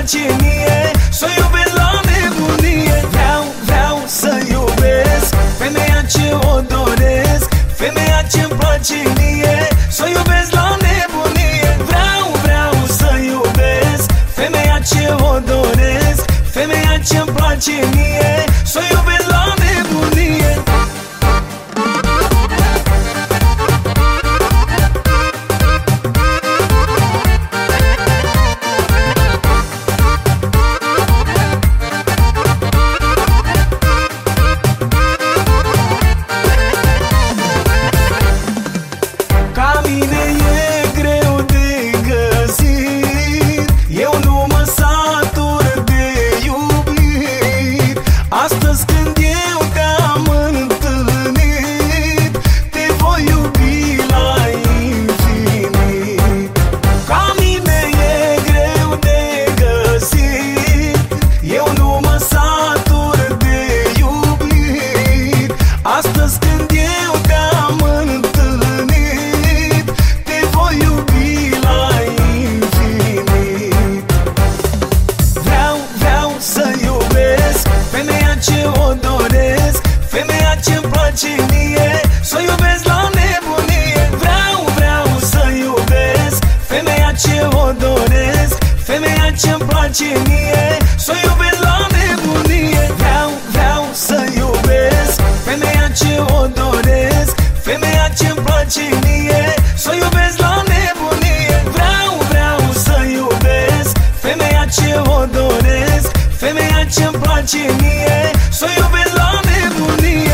place mie, s-o iubesc la nebunie. Vreau să iubesc femeia ce o doresc, femeia ce-mi place mie, s-o iubesc la nebunie. Vreau să iubesc femeia ce o doresc, femeia ce-mi place mie, s-o iubesc la nebunie. Ca mine e greu de găsit, eu nu mă satur de iubit. Astăzi când eu te-am întâlnit, te voi iubi la infinit. Ca mine e greu de găsit, eu nu mă satur de iubit. Astăzi când eu te-am întâlnit, te voi iubi la infinit. Vreau să iubesc femeia ce o doresc, femeia ce-mi place mie, s-o iubesc la nebunie. Vreau să iubesc femeia ce o doresc, femeia ce-mi place mie, s-o iubesc la nebunie. Vreau să iubesc femeia ce o doresc, femeia ce-mi place mie, s-o iubesc la nebunie. Vreau să iubesc femeia ce o doresc, femeia ce-mi place mie, s-o iubesc la nebunie.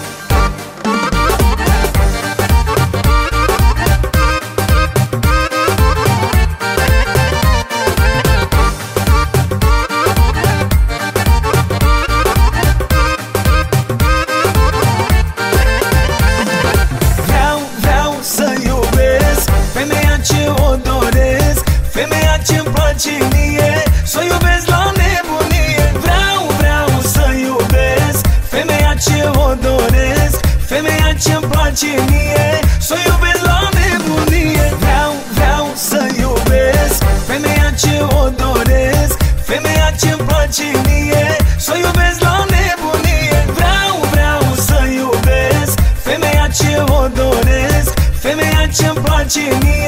Vreau să iubesc femeia ce o doresc, femeia ce-mi place mie, s-o iubesc la nebunie. Vreau să iubesc femeia ce o doresc, femeia ce-mi place mie, s-o iubesc la nebunie. Vreau să iubesc femeia ce o doresc, femeia ce-mi place mie, s-o iubesc la nebunie. Vreau să iubesc femeia ce o doresc, femeia ce-mi place mie,